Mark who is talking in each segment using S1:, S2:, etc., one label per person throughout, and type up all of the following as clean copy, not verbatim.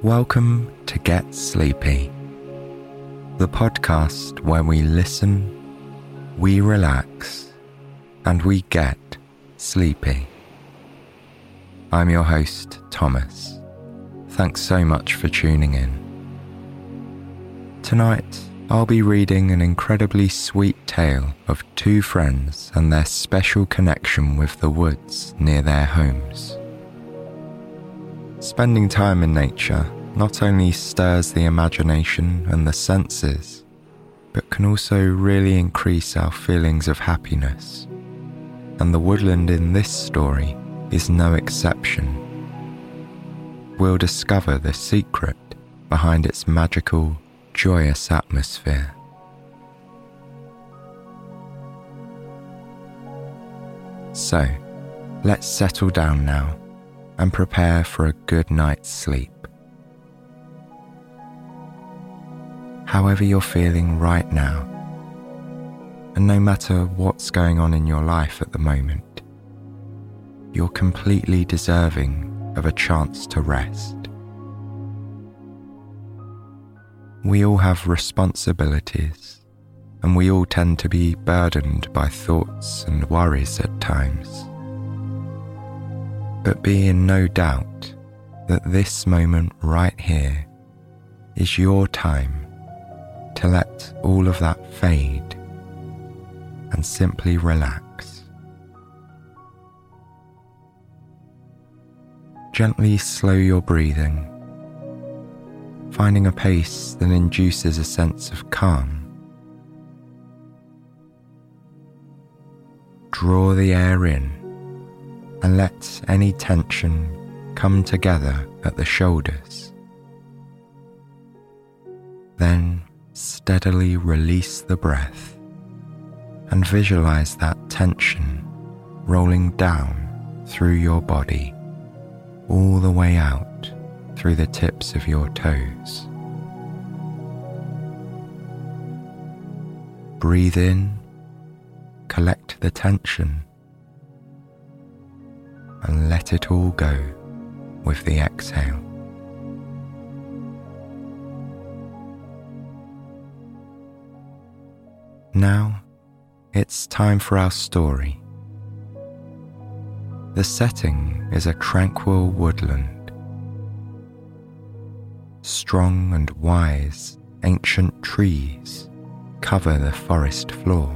S1: Welcome to Get Sleepy, the podcast where we listen, we relax, and we get sleepy. I'm your host, Thomas. Thanks so much for tuning in. Tonight, I'll be reading an incredibly sweet tale of two friends and their special connection with the woods near their homes. Spending time in nature not only stirs the imagination and the senses, but can also really increase our feelings of happiness. And the woodland in this story is no exception. We'll discover the secret behind its magical, joyous atmosphere. So, let's settle down now and prepare for a good night's sleep. However you're feeling right now, and no matter what's going on in your life at the moment, you're completely deserving of a chance to rest. We all have responsibilities, and we all tend to be burdened by thoughts and worries at times. But be in no doubt that this moment right here is your time to let all of that fade and simply relax. Gently slow your breathing, finding a pace that induces a sense of calm. Draw the air in and let any tension come together at the shoulders. Then steadily release the breath and visualize that tension rolling down through your body, all the way out through the tips of your toes. Breathe in, collect the tension, and let it all go with the exhale. Now, it's time for our story. The setting is a tranquil woodland. Strong and wise ancient trees cover the forest floor.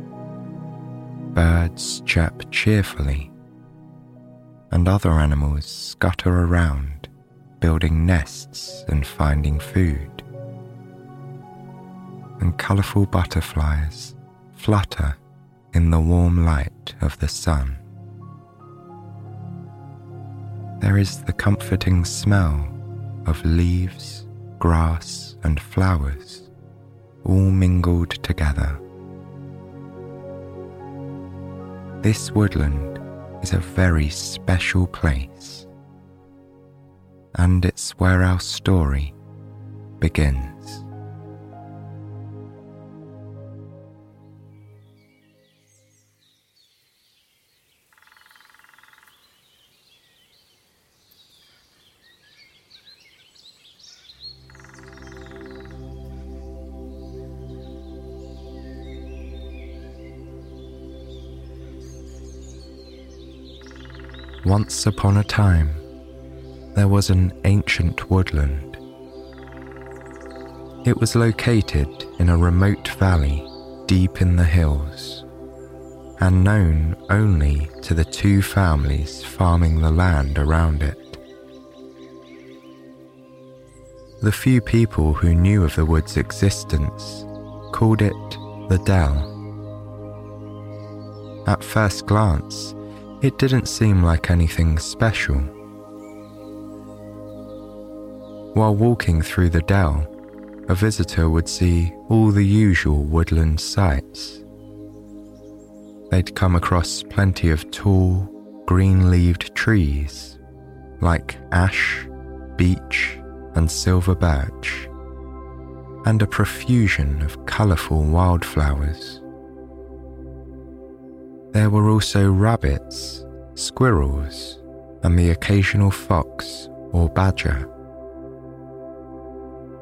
S1: Birds chirp cheerfully, and other animals scutter around, building nests and finding food. And colourful butterflies flutter in the warm light of the sun. There is the comforting smell of leaves, grass, and flowers, all mingled together. This woodland is a very special place, and it's where our story begins. Once upon a time, there was an ancient woodland. It was located in a remote valley deep in the hills, and known only to the two families farming the land around it. The few people who knew of the wood's existence called it the Dell. At first glance, it didn't seem like anything special. While walking through the dell, a visitor would see all the usual woodland sights. They'd come across plenty of tall, green-leaved trees like ash, beech, and silver birch, and a profusion of colourful wildflowers. There were also rabbits, squirrels, and the occasional fox or badger.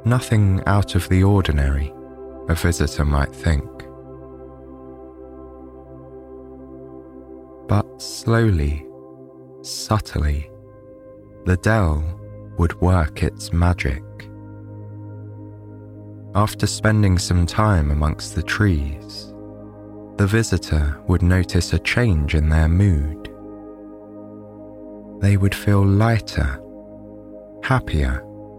S1: Nothing out of the ordinary, a visitor might think. But slowly, subtly, the dell would work its magic. After spending some time amongst the trees, the visitor would notice a change in their mood. They would feel lighter, happier.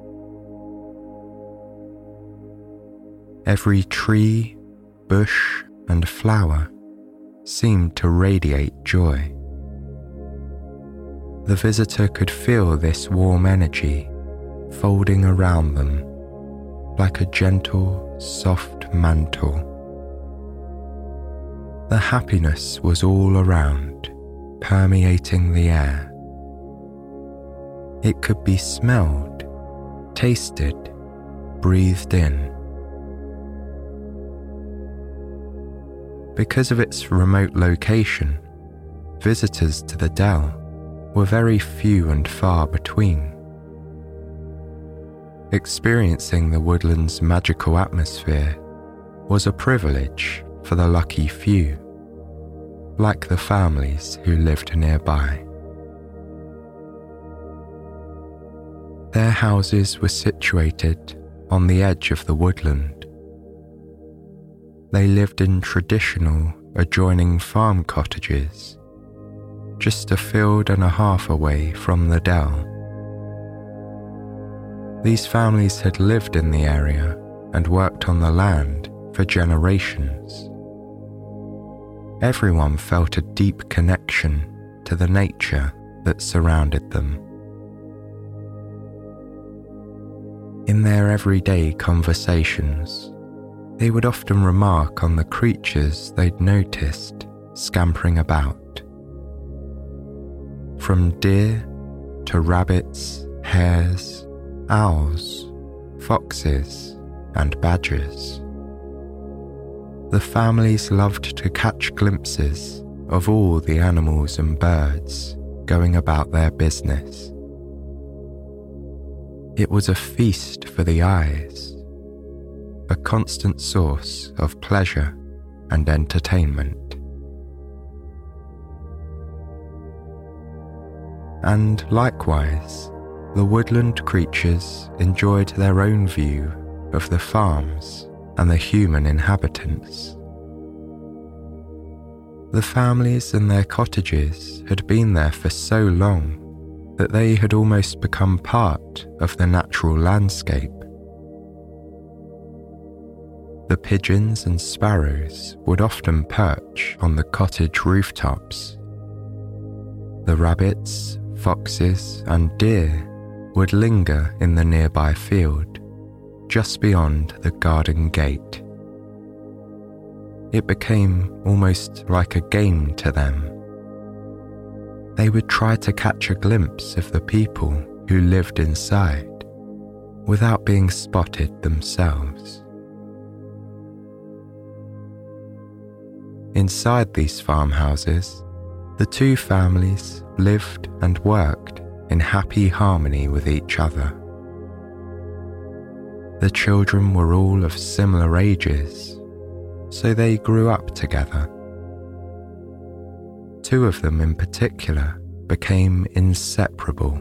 S1: Every tree, bush, and flower seemed to radiate joy. The visitor could feel this warm energy folding around them like a gentle, soft mantle. The happiness was all around, permeating the air. It could be smelled, tasted, breathed in. Because of its remote location, visitors to the dell were very few and far between. Experiencing the woodland's magical atmosphere was a privilege for the lucky few, like the families who lived nearby. Their houses were situated on the edge of the woodland. They lived in traditional adjoining farm cottages, just a field and a half away from the dell. These families had lived in the area and worked on the land for generations. Everyone felt a deep connection to the nature that surrounded them. In their everyday conversations, they would often remark on the creatures they'd noticed scampering about. From deer to rabbits, hares, owls, foxes, and badgers. The families loved to catch glimpses of all the animals and birds going about their business. It was a feast for the eyes, a constant source of pleasure and entertainment. And likewise, the woodland creatures enjoyed their own view of the farms and the human inhabitants. The families and their cottages had been there for so long that they had almost become part of the natural landscape. The pigeons and sparrows would often perch on the cottage rooftops. The rabbits, foxes, and deer would linger in the nearby field, just beyond the garden gate. It became almost like a game to them. They would try to catch a glimpse of the people who lived inside without being spotted themselves. Inside these farmhouses, the two families lived and worked in happy harmony with each other. The children were all of similar ages, so they grew up together. Two of them in particular became inseparable,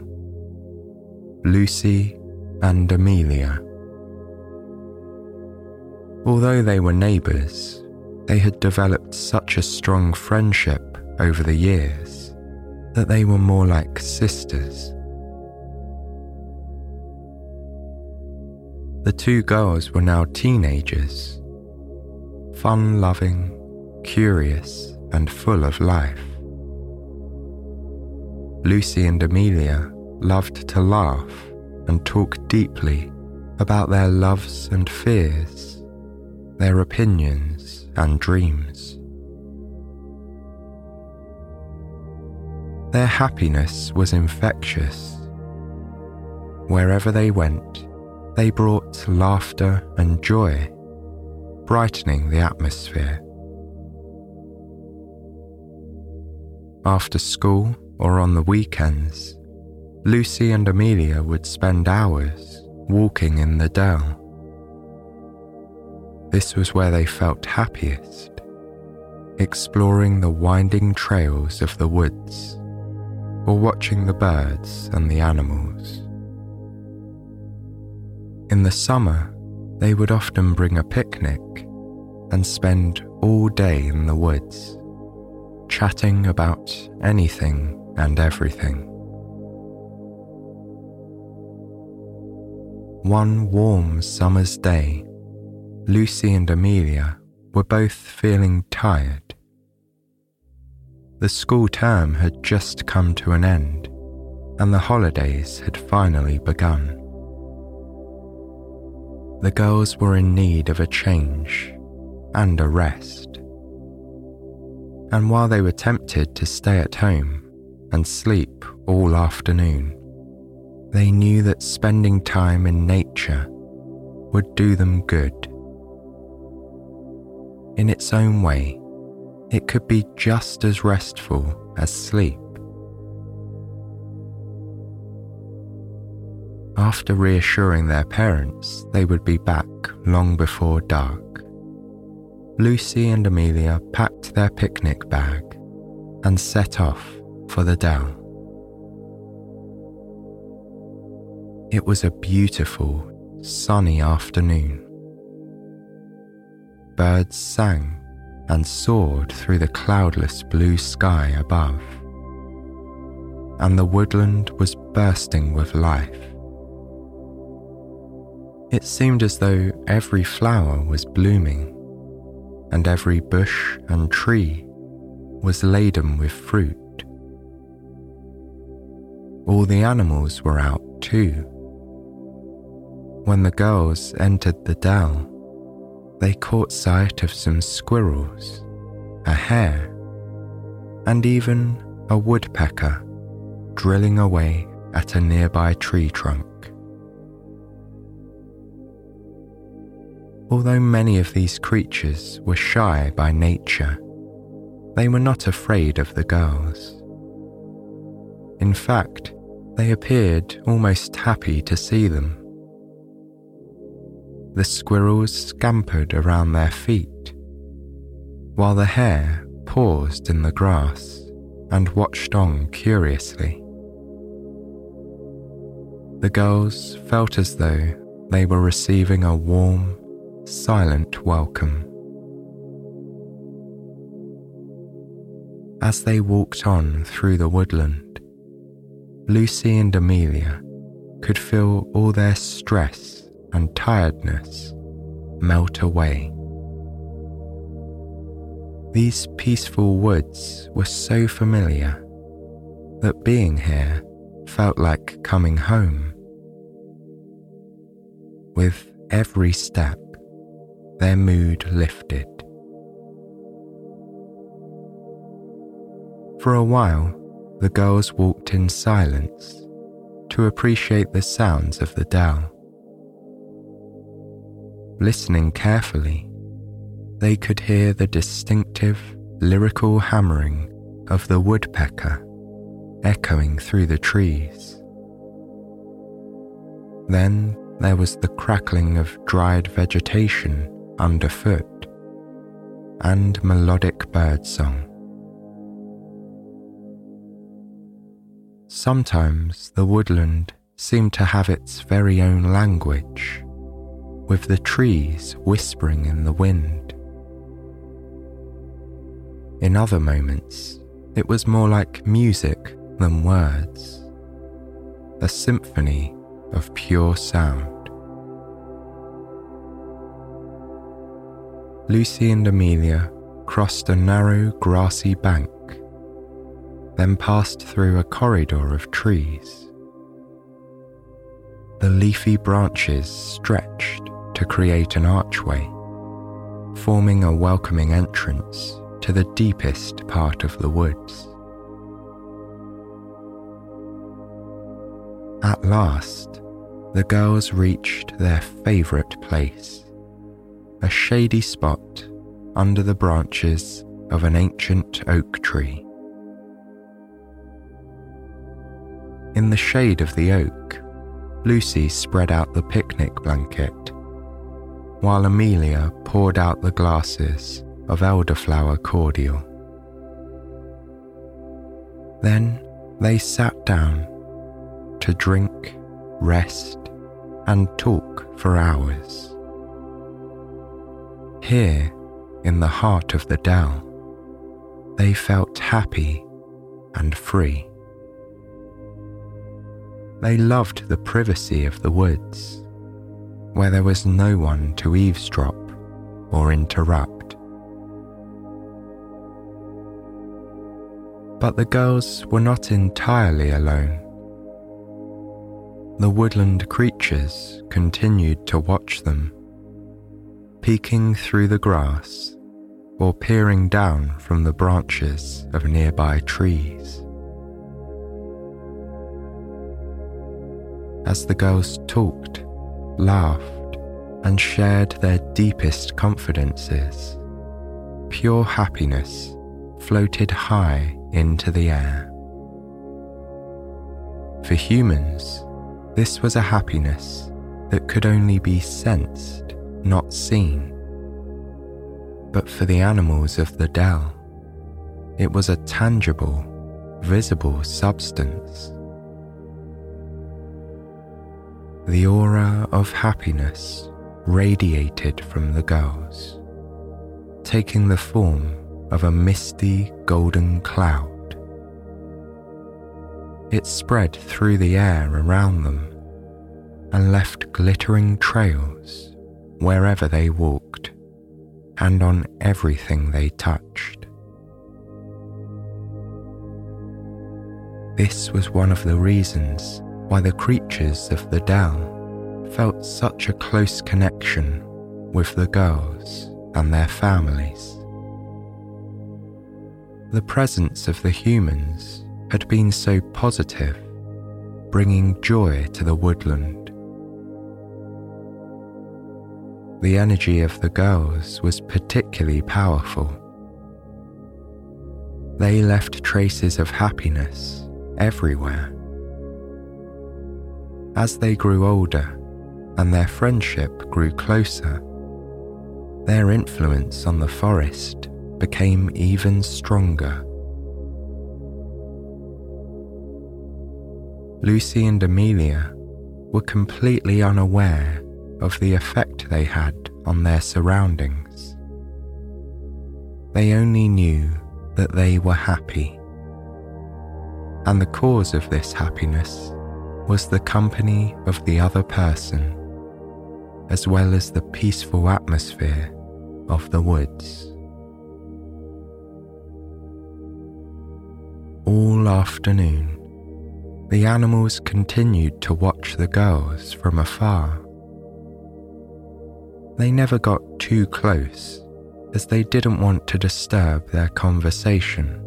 S1: Lucy and Amelia. Although they were neighbours, they had developed such a strong friendship over the years that they were more like sisters. The two girls were now teenagers, fun-loving, curious, and full of life. Lucy and Amelia loved to laugh and talk deeply about their loves and fears, their opinions and dreams. Their happiness was infectious. Wherever they went, they brought laughter and joy, brightening the atmosphere. After school or on the weekends, Lucy and Amelia would spend hours walking in the dell. This was where they felt happiest, exploring the winding trails of the woods or watching the birds and the animals. In the summer, they would often bring a picnic and spend all day in the woods, chatting about anything and everything. One warm summer's day, Lucy and Amelia were both feeling tired. The school term had just come to an end, and the holidays had finally begun. The girls were in need of a change and a rest. And while they were tempted to stay at home and sleep all afternoon, they knew that spending time in nature would do them good. In its own way, it could be just as restful as sleep. After reassuring their parents they would be back long before dark, Lucy and Amelia packed their picnic bag and set off for the dell. It was a beautiful, sunny afternoon. Birds sang and soared through the cloudless blue sky above, and the woodland was bursting with life. It seemed as though every flower was blooming, and every bush and tree was laden with fruit. All the animals were out too. When the girls entered the dell, they caught sight of some squirrels, a hare, and even a woodpecker drilling away at a nearby tree trunk. Although many of these creatures were shy by nature, they were not afraid of the girls. In fact, they appeared almost happy to see them. The squirrels scampered around their feet, while the hare paused in the grass and watched on curiously. The girls felt as though they were receiving a warm, silent welcome. As they walked on through the woodland, Lucy and Amelia could feel all their stress and tiredness melt away. These peaceful woods were so familiar that being here felt like coming home. With every step, their mood lifted. For a while, the girls walked in silence to appreciate the sounds of the dell. Listening carefully, they could hear the distinctive, lyrical hammering of the woodpecker echoing through the trees. Then there was the crackling of dried vegetation underfoot and melodic birdsong. Sometimes the woodland seemed to have its very own language, with the trees whispering in the wind. In other moments, it was more like music than words, a symphony of pure sound. Lucy and Amelia crossed a narrow grassy bank, then passed through a corridor of trees. The leafy branches stretched to create an archway, forming a welcoming entrance to the deepest part of the woods. At last, the girls reached their favourite place, a shady spot under the branches of an ancient oak tree. In the shade of the oak, Lucy spread out the picnic blanket, while Amelia poured out the glasses of elderflower cordial. Then they sat down to drink, rest, and talk for hours. Here, in the heart of the dell, they felt happy and free. They loved the privacy of the woods, where there was no one to eavesdrop or interrupt. But the girls were not entirely alone. The woodland creatures continued to watch them, peeking through the grass or peering down from the branches of nearby trees. As the girls talked, laughed, and shared their deepest confidences, pure happiness floated high into the air. For humans, this was a happiness that could only be sensed, not seen. But for the animals of the dell, it was a tangible, visible substance. The aura of happiness radiated from the girls, taking the form of a misty golden cloud. It spread through the air around them and left glittering trails wherever they walked and on everything they touched. This was one of the reasons why the creatures of the dell felt such a close connection with the girls and their families. The presence of the humans had been so positive, bringing joy to the woodland. The energy of the girls was particularly powerful. They left traces of happiness everywhere. As they grew older and their friendship grew closer, their influence on the forest became even stronger. Lucy and Amelia were completely unaware of the effect they had on their surroundings. They only knew that they were happy, and the cause of this happiness was the company of the other person, as well as the peaceful atmosphere of the woods. All afternoon, the animals continued to watch the girls from afar. They never got too close, as they didn't want to disturb their conversation.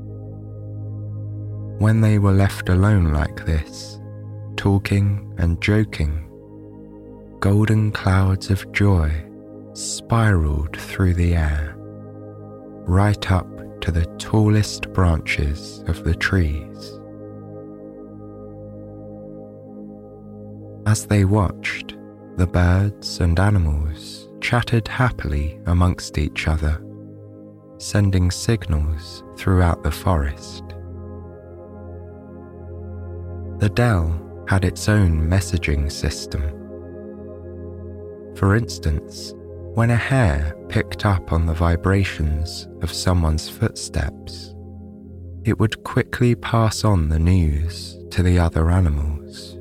S1: When they were left alone like this, talking and joking, golden clouds of joy spiraled through the air, right up to the tallest branches of the trees. As they watched, the birds and animals chatted happily amongst each other, sending signals throughout the forest. The dell had its own messaging system. For instance, when a hare picked up on the vibrations of someone's footsteps, it would quickly pass on the news to the other animals.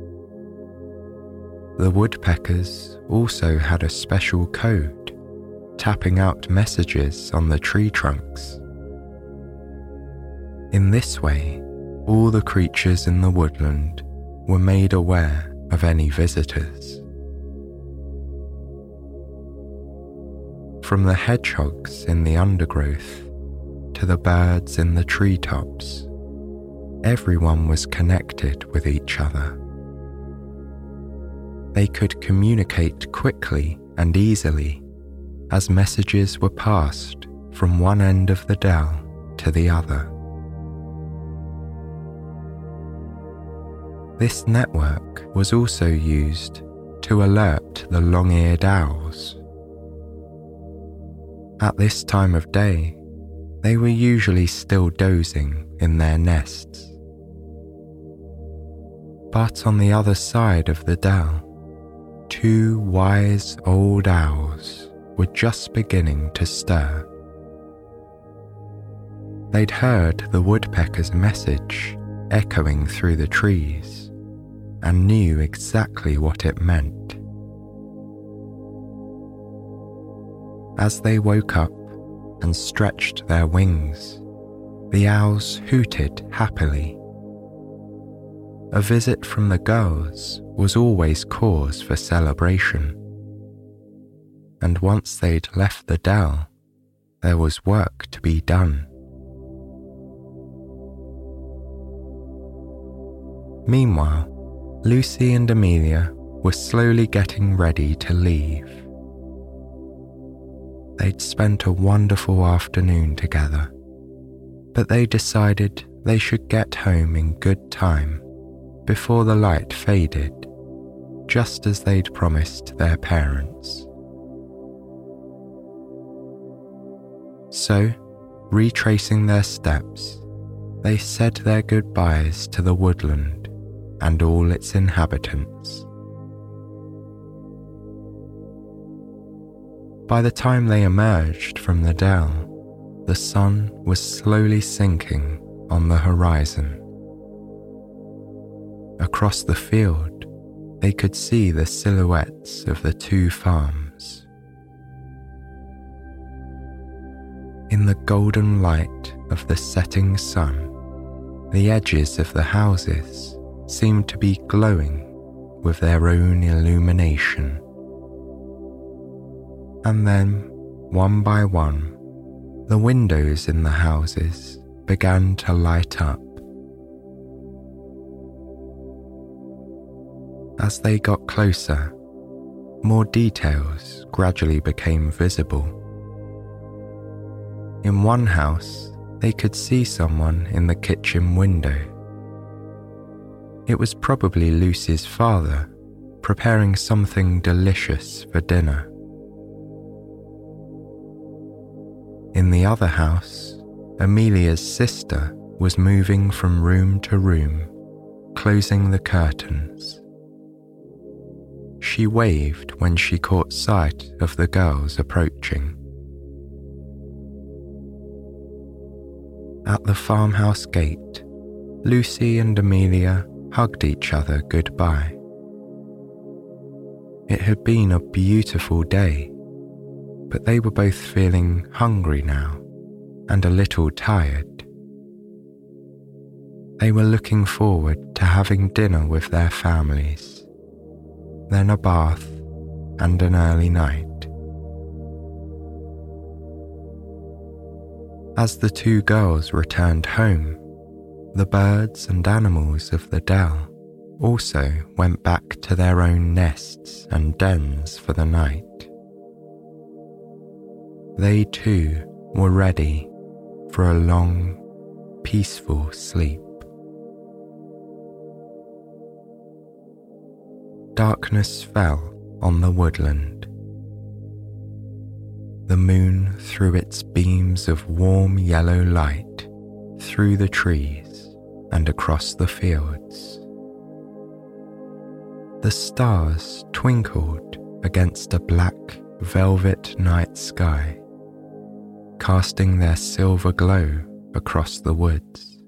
S1: The woodpeckers also had a special code, tapping out messages on the tree trunks. In this way, all the creatures in the woodland were made aware of any visitors. From the hedgehogs in the undergrowth to the birds in the treetops, everyone was connected with each other. They could communicate quickly and easily as messages were passed from one end of the dell to the other. This network was also used to alert the long-eared owls. At this time of day, they were usually still dozing in their nests. But on the other side of the dell, two wise old owls were just beginning to stir. They'd heard the woodpecker's message echoing through the trees and knew exactly what it meant. As they woke up and stretched their wings, the owls hooted happily. A visit from the girls was always cause for celebration, and once they'd left the dell, there was work to be done. Meanwhile, Lucy and Amelia were slowly getting ready to leave. They'd spent a wonderful afternoon together, but they decided they should get home in good time before the light faded, just as they'd promised their parents. So, retracing their steps, they said their goodbyes to the woodland and all its inhabitants. By the time they emerged from the dell, the sun was slowly sinking on the horizon. Across the field, they could see the silhouettes of the two farms. In the golden light of the setting sun, the edges of the houses seemed to be glowing with their own illumination. And then, one by one, the windows in the houses began to light up. As they got closer, more details gradually became visible. In one house, they could see someone in the kitchen window. It was probably Lucy's father, preparing something delicious for dinner. In the other house, Amelia's sister was moving from room to room, closing the curtains. She waved when she caught sight of the girls approaching. At the farmhouse gate, Lucy and Amelia hugged each other goodbye. It had been a beautiful day, but they were both feeling hungry now and a little tired. They were looking forward to having dinner with their families, then a bath and an early night. As the two girls returned home, the birds and animals of the dell also went back to their own nests and dens for the night. They too were ready for a long, peaceful sleep. Darkness fell on the woodland. The moon threw its beams of warm yellow light through the trees and across the fields. The stars twinkled against a black velvet night sky, casting their silver glow across the woods.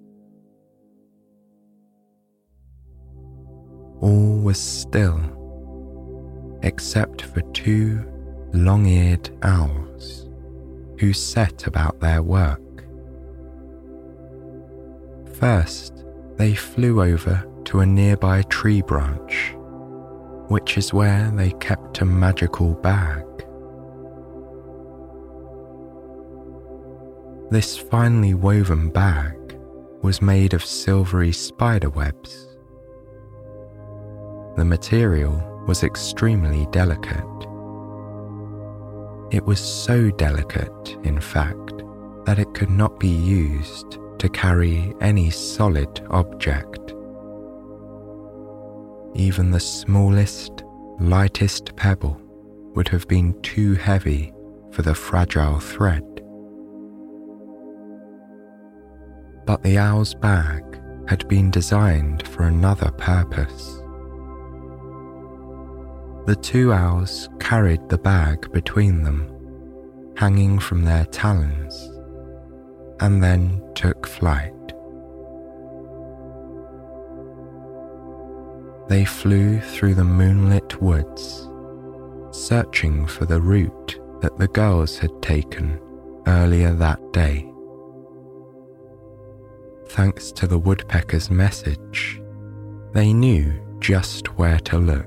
S1: All was still, except for two long-eared owls who set about their work. First, they flew over to a nearby tree branch, which is where they kept a magical bag. This finely woven bag was made of silvery spider webs. The material was extremely delicate. It was so delicate, in fact, that it could not be used to carry any solid object. even the smallest, lightest pebble would have been too heavy for the fragile thread. But the owl's bag had been designed for another purpose. The two owls carried the bag between them, hanging from their talons, and then took flight. They flew through the moonlit woods, searching for the route that the girls had taken earlier that day. Thanks to the woodpecker's message, they knew just where to look.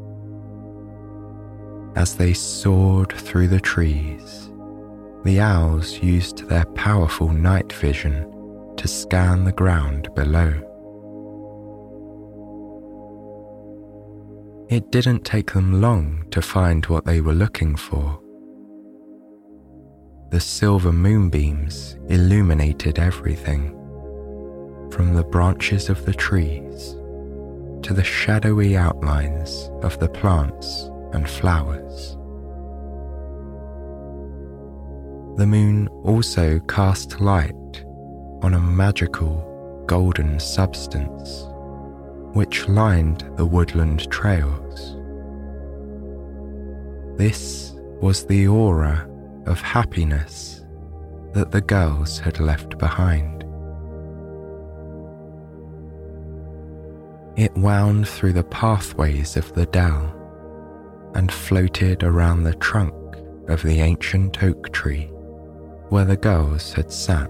S1: As they soared through the trees, the owls used their powerful night vision to scan the ground below. It didn't take them long to find what they were looking for. The silver moonbeams illuminated everything, from the branches of the trees to the shadowy outlines of the plants and flowers. The moon also cast light on a magical golden substance which lined the woodland trails. This was the aura of happiness that the girls had left behind. It wound through the pathways of the dell and floated around the trunk of the ancient oak tree where the girls had sat.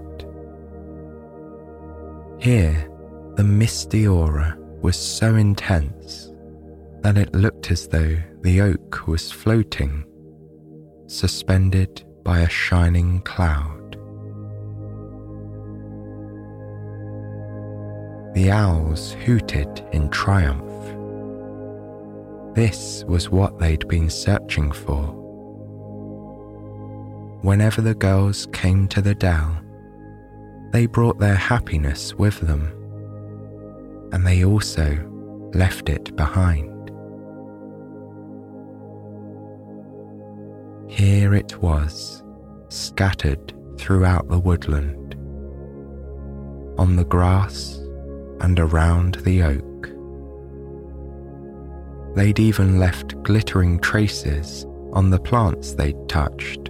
S1: Here, the misty aura was so intense that it looked as though the oak was floating, suspended by a shining cloud. The owls hooted in triumph. This was what they'd been searching for. Whenever the girls came to the dell, they brought their happiness with them, and they also left it behind. Here it was, scattered throughout the woodland, on the grass and around the oak. They'd even left glittering traces on the plants they'd touched.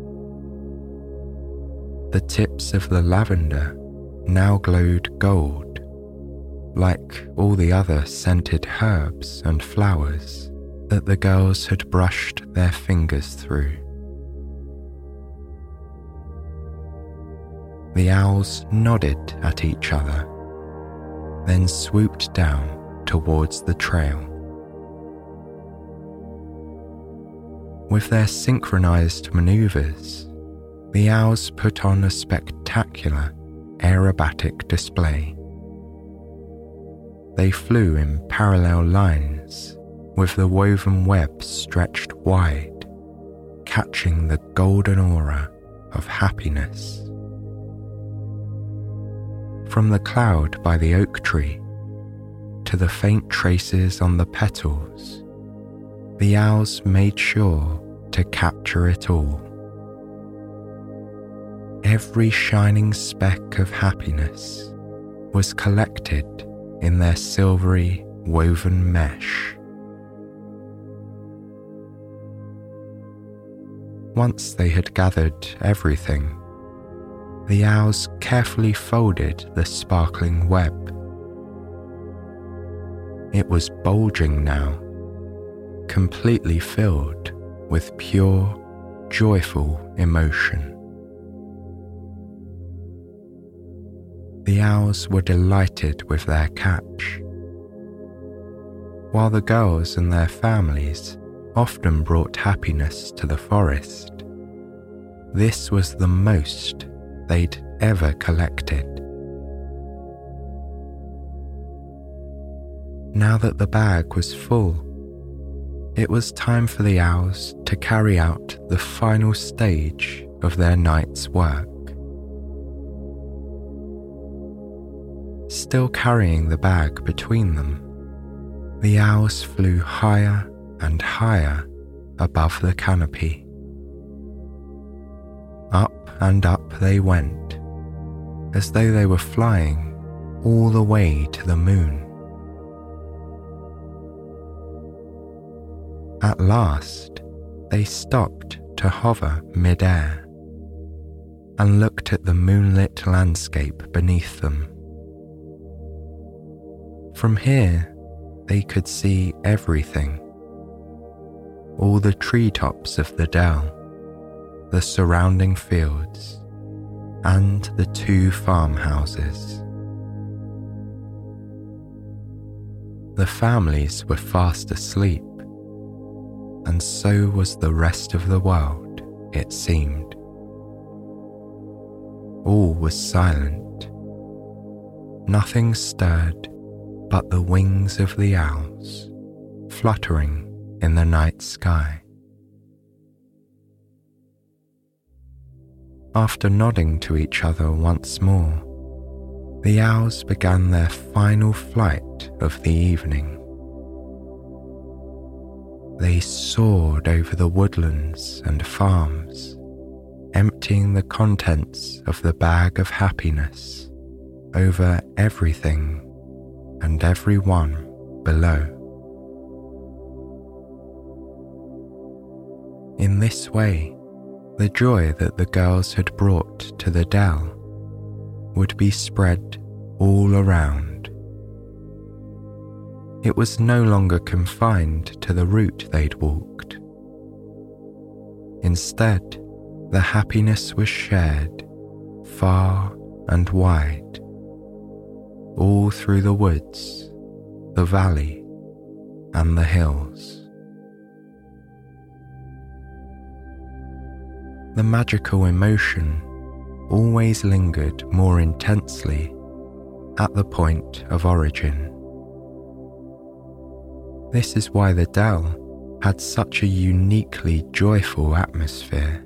S1: The tips of the lavender now glowed gold, like all the other scented herbs and flowers that the girls had brushed their fingers through. The owls nodded at each other, then swooped down towards the trail. With their synchronized maneuvers, the owls put on a spectacular aerobatic display. They flew in parallel lines, with the woven web stretched wide, catching the golden aura of happiness. From the cloud by the oak tree to the faint traces on the petals, the owls made sure to capture it all. Every shining speck of happiness was collected in their silvery woven mesh. Once they had gathered everything, the owls carefully folded the sparkling web. It was bulging now, completely filled with pure, joyful emotion. The owls were delighted with their catch. While the girls and their families often brought happiness to the forest, this was the most they'd ever collected. Now that the bag was full, it was time for the owls to carry out the final stage of their night's work. Still carrying the bag between them, The owls flew higher and higher above the canopy. Up and up they went, as though they were flying all the way to the moon. At last, they stopped to hover mid-air and looked at the moonlit landscape beneath them. From here, they could see everything: all the treetops of the dell, the surrounding fields, and the 2 farmhouses. The families were fast asleep, and so was the rest of the world, it seemed. All was silent. Nothing stirred but the wings of the owls fluttering in the night sky. After nodding to each other once more, the owls began their final flight of the evening. They soared over the woodlands and farms, emptying the contents of the bag of happiness over everything and everyone below. In this way, the joy that the girls had brought to the dell would be spread all around. It was no longer confined to the route they'd walked. Instead, the happiness was shared far and wide, all through the woods, the valley, and the hills. The magical emotion always lingered more intensely at the point of origin. This is why the dell had such a uniquely joyful atmosphere.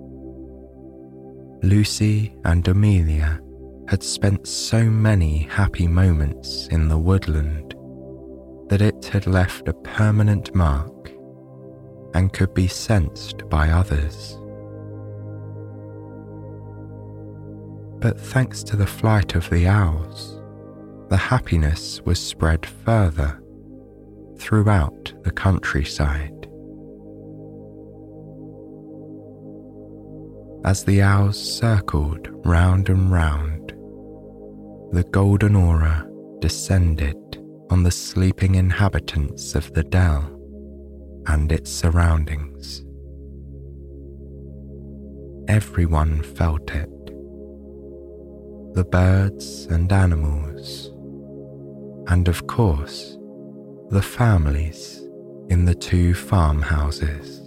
S1: Lucy and Amelia had spent so many happy moments in the woodland that it had left a permanent mark and could be sensed by others. But thanks to the flight of the owls, the happiness was spread further throughout the countryside. As the owls circled round and round, the golden aura descended on the sleeping inhabitants of the dell and its surroundings. Everyone felt it. The birds and animals, and of course, the families in the 2 farmhouses.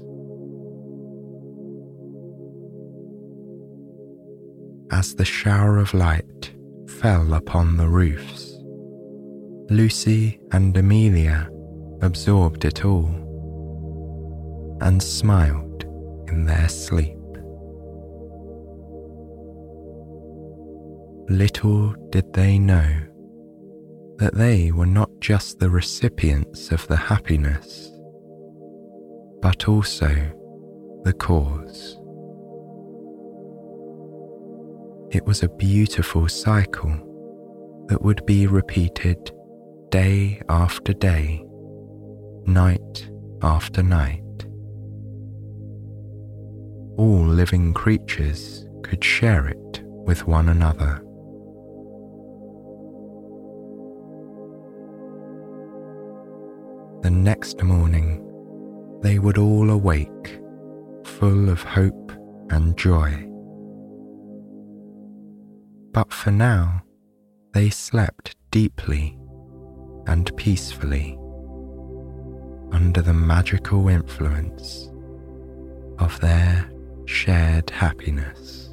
S1: As the shower of light fell upon the roofs, Lucy and Amelia absorbed it all and smiled in their sleep. Little did they know that they were not just the recipients of the happiness, but also the cause. It was a beautiful cycle that would be repeated day after day, night after night. All living creatures could share it with one another. The next morning, they would all awake, full of hope and joy. But for now, they slept deeply and peacefully under the magical influence of their shared happiness.